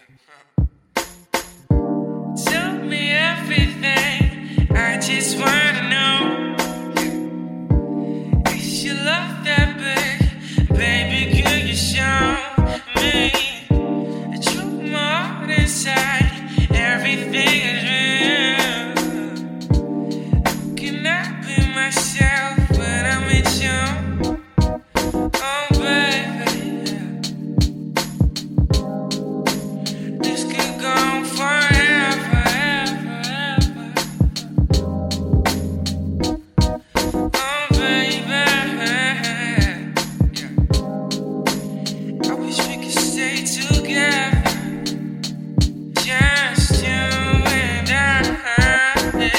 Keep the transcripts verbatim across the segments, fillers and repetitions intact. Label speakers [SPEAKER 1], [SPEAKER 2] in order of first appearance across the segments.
[SPEAKER 1] Tell me everything. I just wanna know. Is your love that big? Baby, could you show me? I drove my heart inside. Everything is real. Can I be myself when I'm with you? Oh, baby. This could go on forever, ever, ever. Oh, baby. I wish we could stay together. Just you and I.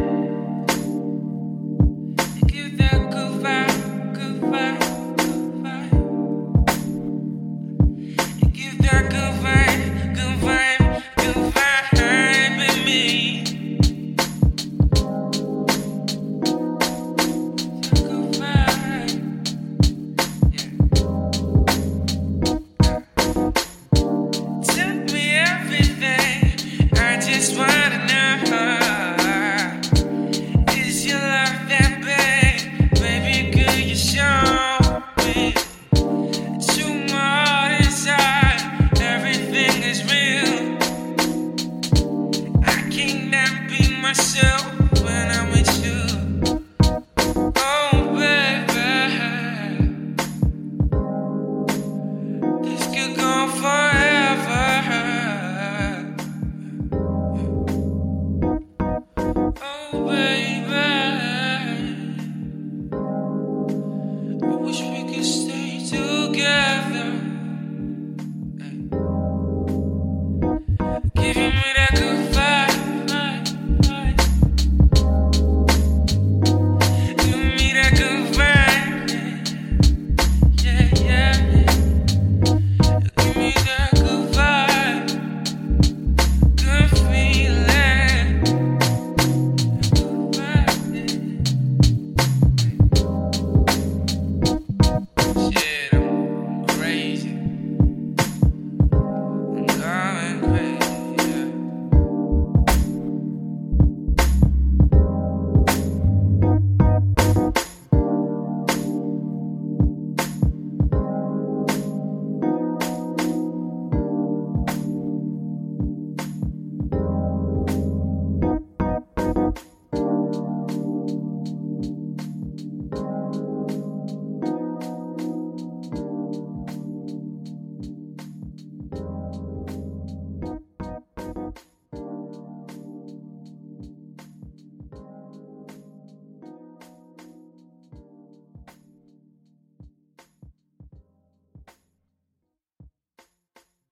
[SPEAKER 1] Give that good vibe, good vibe, good vibe. Give that good vibe.